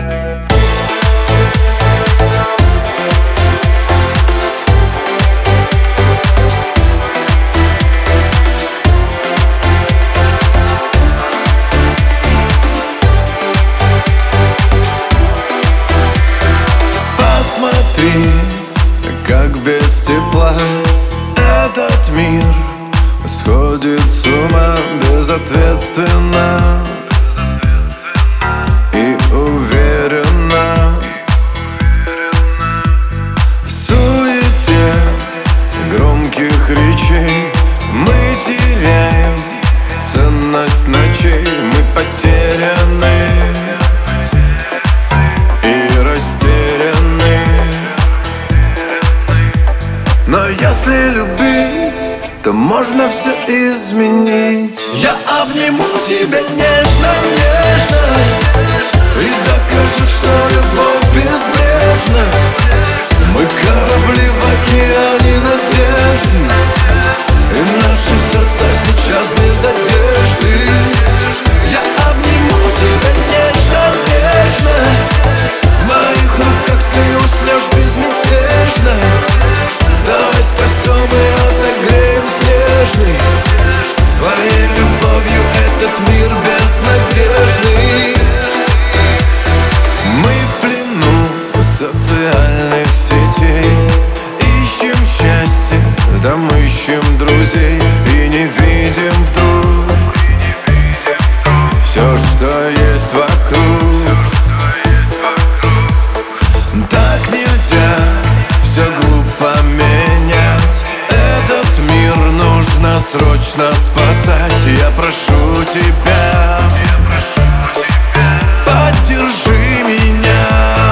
Посмотри, как без тепла этот мир сходит с ума безответственно и уверенно. В суете громких речей мы теряем ценность ночей. Мы потеряны и растеряны. Но если любить, то можно все изменить. Я обниму тебя нежно, нежно и докажу, что любовь безбрежна. Мы корабли в океане надежды, и наши сердца сейчас без одежды. Я обниму тебя нежно, нежно. В моих руках ты уснешь безмятежно. Давай спасем и отогреем снежный своей любовью этот мир безнадежный. Мы в плену социальных сетей, ищем счастье, там ищем друзей и не видим вдруг все, что есть вокруг. Так нельзя, все глупо менять. Этот мир нужно срочно спасать. Я прошу тебя, поддержи меня.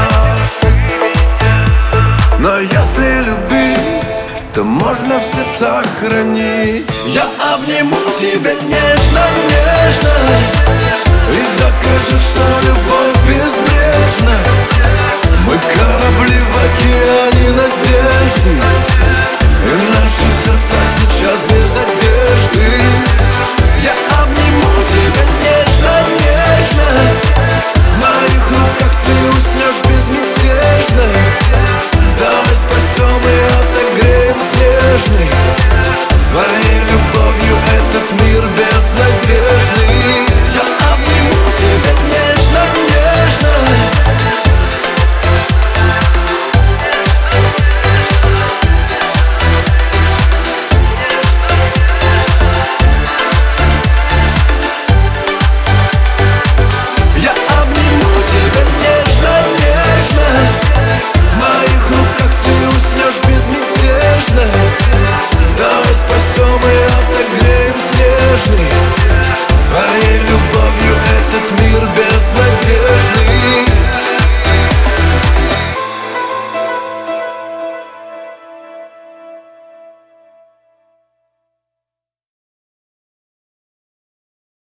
Но если любить, то можно все сохранить. Я обниму тебя нежно, нежно